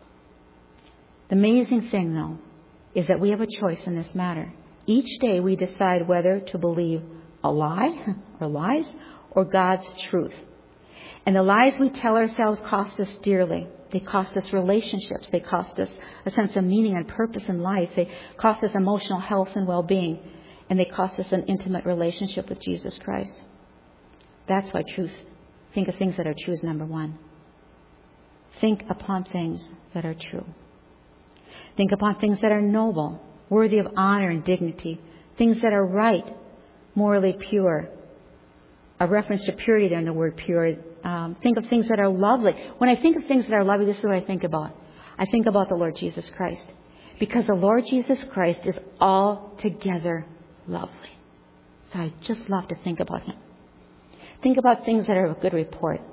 The amazing thing, though, is that we have a choice in this matter. Each day we decide whether to believe a lie or lies or God's truth. And the lies we tell ourselves cost us dearly. They cost us relationships. They cost us a sense of meaning and purpose in life. They cost us emotional health and well-being. And they cost us an intimate relationship with Jesus Christ. That's why truth, think of things that are true is number one. Think upon things that are true. Think upon things that are noble, worthy of honor and dignity. Things that are right, morally pure. A reference to purity there in the word pure. Um, think of things that are lovely. When I think of things that are lovely, this is what I think about. I think about the Lord Jesus Christ. Because the Lord Jesus Christ is altogether lovely. So I just love to think about him. Think about things that are of good report.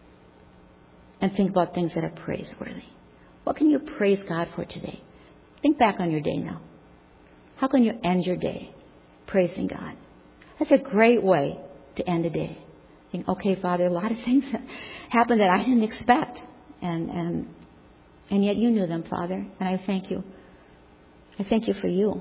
And think about things that are praiseworthy. What can you praise God for today? Think back on your day now. How can you end your day praising God? That's a great way to end a day. Think, okay, Father, a lot of things happened that I didn't expect. And, and, and yet you knew them, Father. And I thank you. I thank you for you.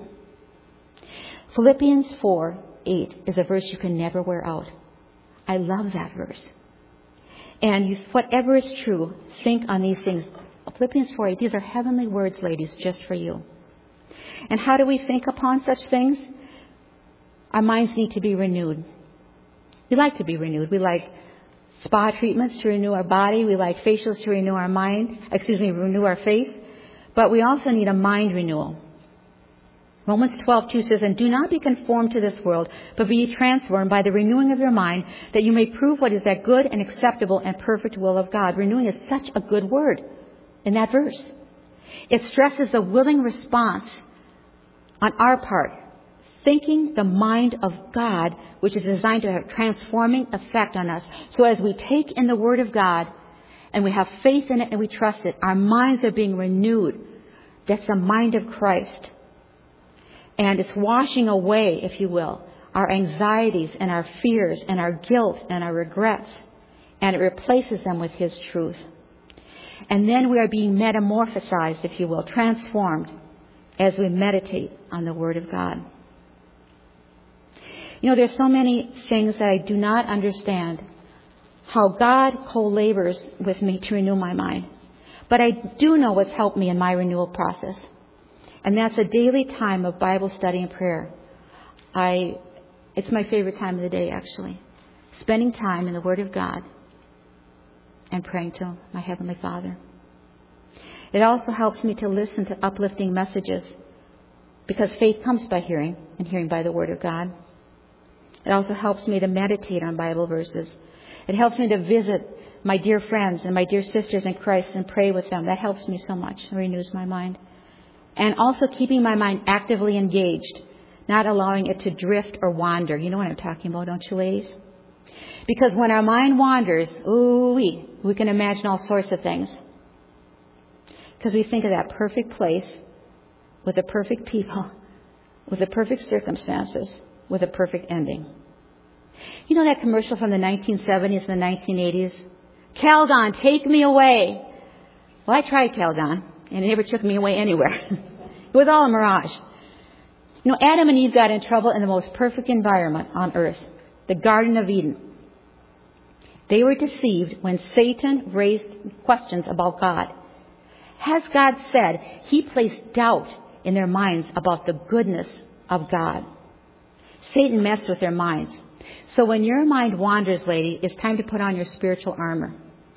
Philippians four eight is a verse you can never wear out. I love that verse. And you, whatever is true, think on these things. Philippians four eight, these are heavenly words, ladies, just for you. And how do we think upon such things? Our minds need to be renewed. We like to be renewed. We like spa treatments to renew our body. We like facials to renew our mind. Excuse me, renew our face. But we also need a mind renewal. Romans twelve two says, and do not be conformed to this world, but be transformed by the renewing of your mind, that you may prove what is that good and acceptable and perfect will of God. Renewing is such a good word in that verse. It stresses the willing response on our part, thinking the mind of God, which is designed to have a transforming effect on us. So as we take in the Word of God and we have faith in it and we trust it, our minds are being renewed. That's the mind of Christ. And it's washing away, if you will, our anxieties and our fears and our guilt and our regrets. And it replaces them with His truth. And then we are being metamorphosized, if you will, transformed as we meditate on the Word of God. You know, there's so many things that I do not understand how God co-labors with me to renew my mind. But I do know what's helped me in my renewal process. And that's a daily time of Bible study and prayer. I, it's my favorite time of the day, actually. Spending time in the Word of God and praying to my Heavenly Father. It also helps me to listen to uplifting messages because faith comes by hearing, and hearing by the Word of God. It also helps me to meditate on Bible verses. It helps me to visit my dear friends and my dear sisters in Christ and pray with them. That helps me so much. It renews my mind. And also keeping my mind actively engaged, not allowing it to drift or wander. You know what I'm talking about, don't you, ladies? Because when our mind wanders, ooh, we, we can imagine all sorts of things. Because we think of that perfect place with the perfect people, with the perfect circumstances, with a perfect ending. You know that commercial from the nineteen seventies and the nineteen eighties? Calgon, take me away. Well, I tried Calgon, and it never took me away anywhere. It was all a mirage. You know, Adam and Eve got in trouble in the most perfect environment on earth, the Garden of Eden. They were deceived when Satan raised questions about God. Has God said he placed doubt in their minds about the goodness of God? Satan messed with their minds. So when your mind wanders, lady, it's time to put on your spiritual armor.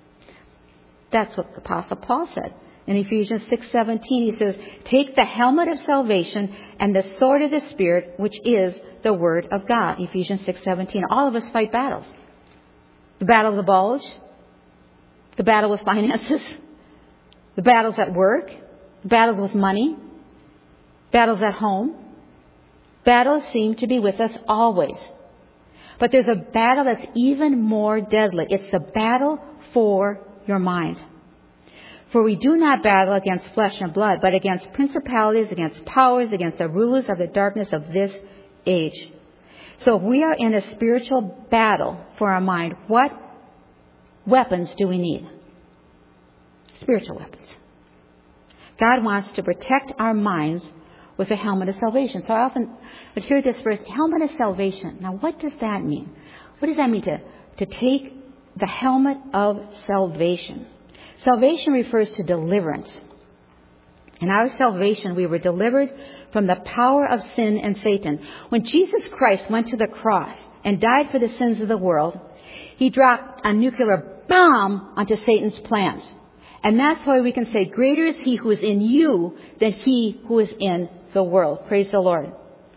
That's what the Apostle Paul said. In Ephesians six seventeen, he says, take the helmet of salvation and the sword of the Spirit, which is the Word of God. Ephesians six seventeen. All of us fight battles. The battle of the bulge, the battle with finances, the battles at work, the battles with money, battles at home. Battles seem to be with us always. But there's a battle that's even more deadly. It's the battle for your mind. For we do not battle against flesh and blood, but against principalities, against powers, against the rulers of the darkness of this age. So if we are in a spiritual battle for our mind, what weapons do we need? Spiritual weapons. God wants to protect our minds with a helmet of salvation. So I often would hear this verse, helmet of salvation. Now what does that mean? What does that mean to, to take the helmet of salvation? Salvation refers to deliverance. In our salvation, we were delivered from the power of sin and Satan. When Jesus Christ went to the cross and died for the sins of the world, he dropped a nuclear bomb onto Satan's plans. And that's why we can say, greater is he who is in you than he who is in the world. Praise the Lord.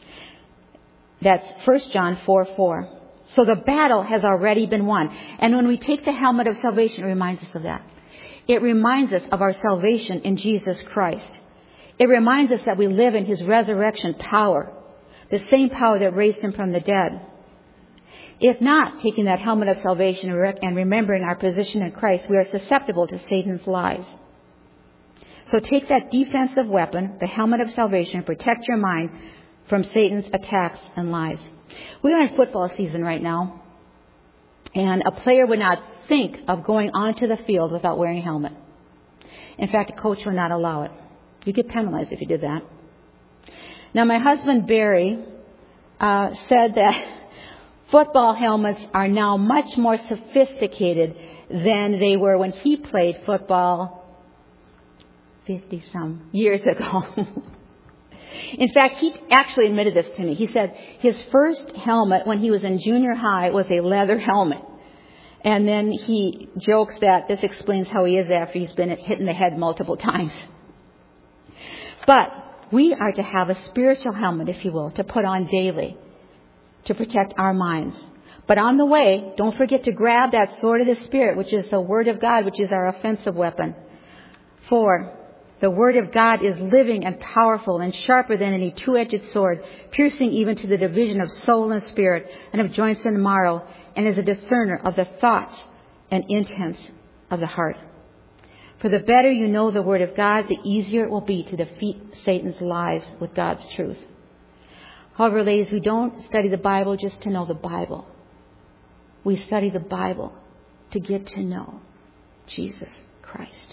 That's First John four four. So the battle has already been won. And when we take the helmet of salvation, it reminds us of that. It reminds us of our salvation in Jesus Christ. It reminds us that we live in his resurrection power, the same power that raised him from the dead. If not taking that helmet of salvation and remembering our position in Christ, we are susceptible to Satan's lies. So take that defensive weapon, the helmet of salvation, and protect your mind from Satan's attacks and lies. We are in football season right now, and a player would not think of going onto the field without wearing a helmet. In fact, a coach would not allow it. You get penalized if you did that. Now, my husband, Barry, uh, said that football helmets are now much more sophisticated than they were when he played football fifty-some years ago. In fact, he actually admitted this to me. He said his first helmet when he was in junior high was a leather helmet. And then he jokes that this explains how he is after he's been hit in the head multiple times. But we are to have a spiritual helmet, if you will, to put on daily to protect our minds. But on the way, don't forget to grab that sword of the Spirit, which is the Word of God, which is our offensive weapon. For the Word of God is living and powerful and sharper than any two-edged sword, piercing even to the division of soul and spirit and of joints and marrow, and is a discerner of the thoughts and intents of the heart. For the better you know the Word of God, the easier it will be to defeat Satan's lies with God's truth. However, ladies, we don't study the Bible just to know the Bible. We study the Bible to get to know Jesus Christ.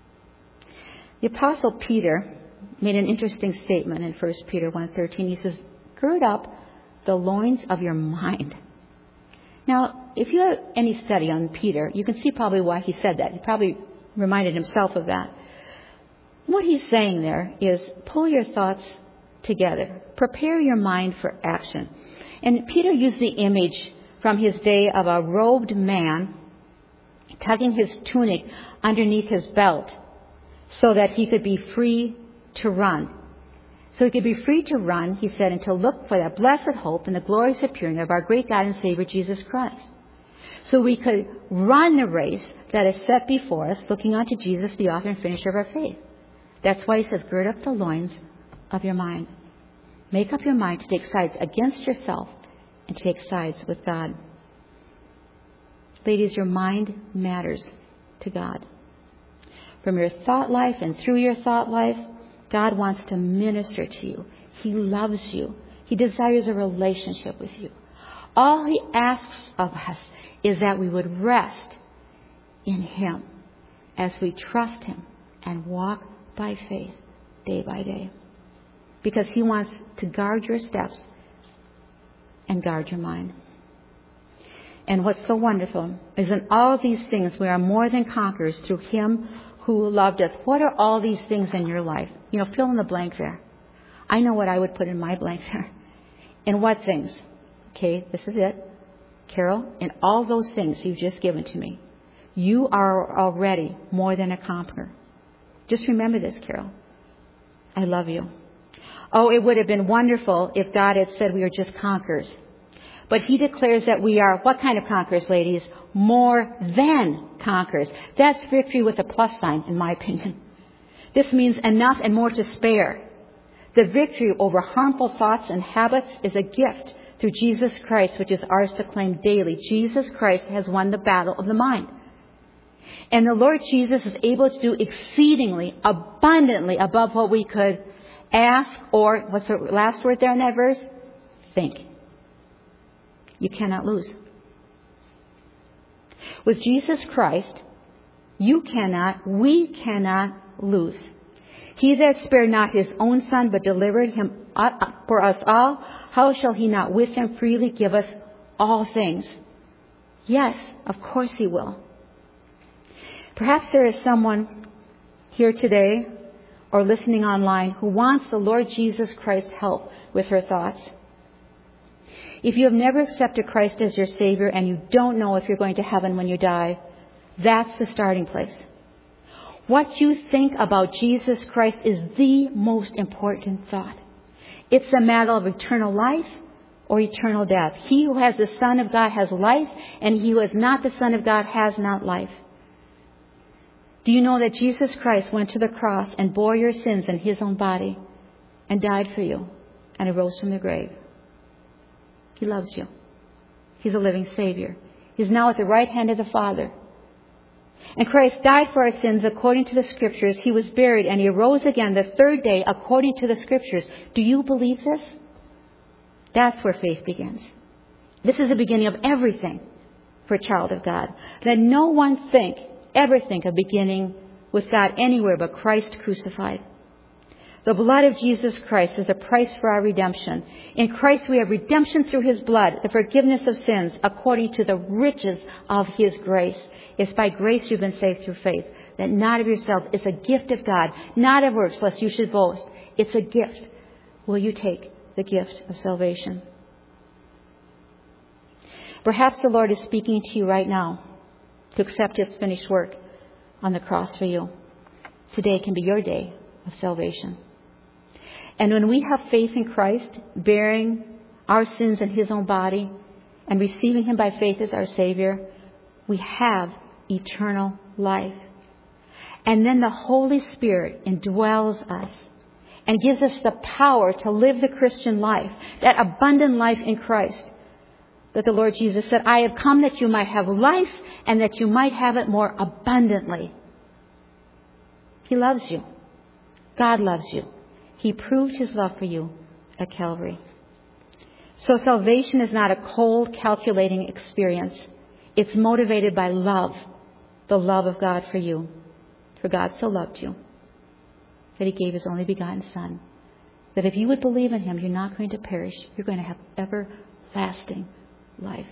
The Apostle Peter made an interesting statement in First Peter one thirteen. He says, gird up the loins of your mind. Now, if you have any study on Peter, you can see probably why he said that. He probably reminded himself of that. What he's saying there is pull your thoughts together. Prepare your mind for action. And Peter used the image from his day of a robed man tugging his tunic underneath his belt so that he could be free to run. So we could be free to run, he said, and to look for that blessed hope and the glorious appearing of our great God and Savior, Jesus Christ. So we could run the race that is set before us, looking unto Jesus, the author and finisher of our faith. That's why he says, gird up the loins of your mind. Make up your mind to take sides against yourself and take sides with God. Ladies, your mind matters to God. From your thought life and through your thought life, God wants to minister to you. He loves you. He desires a relationship with you. All he asks of us is that we would rest in him as we trust him and walk by faith day by day. Because he wants to guard your steps and guard your mind. And what's so wonderful is in all of these things we are more than conquerors through him who loved us. What are all these things in your life? You know, fill in the blank there. I know what I would put in my blank there. And what things? Okay, this is it. Carol, in all those things you've just given to me, you are already more than a conqueror. Just remember this, Carol. I love you. Oh, it would have been wonderful if God had said we were just conquerors. But he declares that we are, what kind of conquerors, ladies? More than conquerors. That's victory with a plus sign, in my opinion. This means enough and more to spare. The victory over harmful thoughts and habits is a gift through Jesus Christ, which is ours to claim daily. Jesus Christ has won the battle of the mind. And the Lord Jesus is able to do exceedingly, abundantly above what we could ask or, what's the last word there in that verse? Think. You cannot lose. With Jesus Christ, you cannot, we cannot lose. He that spared not his own Son, but delivered him up for us all, how shall he not with him freely give us all things? Yes, of course he will. Perhaps there is someone here today or listening online who wants the Lord Jesus Christ's help with her thoughts. If you have never accepted Christ as your Savior and you don't know if you're going to heaven when you die, that's the starting place. What you think about Jesus Christ is the most important thought. It's a matter of eternal life or eternal death. He who has the Son of God has life, and he who has not the Son of God has not life. Do you know that Jesus Christ went to the cross and bore your sins in his own body and died for you and arose from the grave? He loves you. He's a living Savior. He's now at the right hand of the Father. And Christ died for our sins according to the Scriptures. He was buried and he arose again the third day according to the Scriptures. Do you believe this? That's where faith begins. This is the beginning of everything for a child of God. Let no one think, ever think of beginning with God anywhere but Christ crucified. The blood of Jesus Christ is the price for our redemption. In Christ we have redemption through his blood, the forgiveness of sins according to the riches of his grace. It's by grace you've been saved through faith, that not of yourselves. It's a gift of God, not of works, lest you should boast. It's a gift. Will you take the gift of salvation? Perhaps the Lord is speaking to you right now to accept his finished work on the cross for you. Today can be your day of salvation. And when we have faith in Christ, bearing our sins in his own body and receiving him by faith as our Savior, we have eternal life. And then the Holy Spirit indwells us and gives us the power to live the Christian life, that abundant life in Christ. That the Lord Jesus said, I have come that you might have life and that you might have it more abundantly. He loves you. God loves you. He proved his love for you at Calvary. So salvation is not a cold, calculating experience. It's motivated by love, the love of God for you. For God so loved you that he gave his only begotten Son. That if you would believe in him, you're not going to perish. You're going to have everlasting life.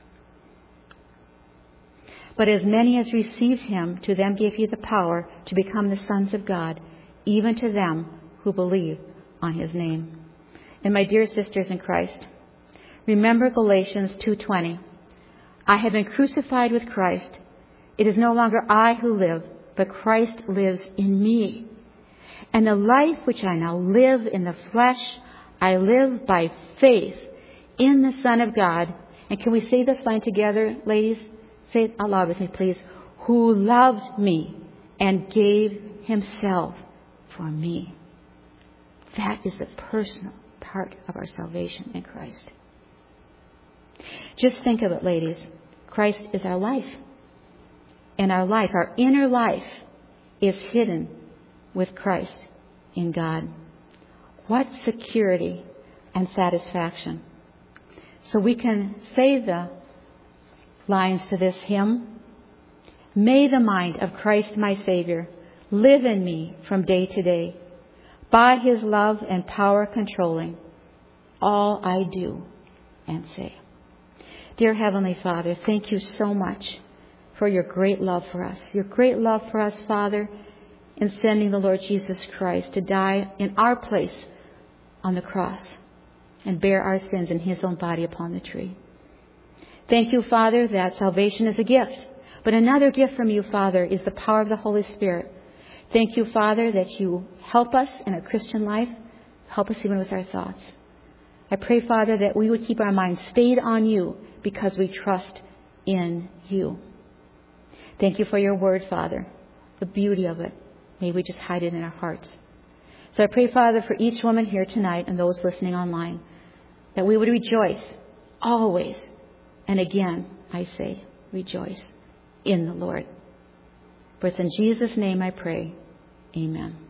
But as many as received him, to them gave he the power to become the sons of God, even to them who believe on his name. And my dear sisters in Christ, remember Galatians two twenty. I have been crucified with Christ. It is no longer I who live, but Christ lives in me. And the life which I now live in the flesh, I live by faith in the Son of God. And can we say this line together, ladies? Say it out loud with me, please. Who loved me and gave himself for me. That is the personal part of our salvation in Christ. Just think of it, ladies. Christ is our life. And our life, our inner life, is hidden with Christ in God. What security and satisfaction. So we can say the lines to this hymn. May the mind of Christ my Savior live in me from day to day, by his love and power controlling all I do and say. Dear Heavenly Father, thank you so much for your great love for us. Your great love for us, Father, in sending the Lord Jesus Christ to die in our place on the cross and bear our sins in his own body upon the tree. Thank you, Father, that salvation is a gift. But another gift from you, Father, is the power of the Holy Spirit. Thank you, Father, that you help us in our Christian life. Help us even with our thoughts. I pray, Father, that we would keep our minds stayed on you because we trust in you. Thank you for your word, Father, the beauty of it. May we just hide it in our hearts. So I pray, Father, for each woman here tonight and those listening online, that we would rejoice always. And again, I say, rejoice in the Lord. For it's in Jesus' name I pray. Amen.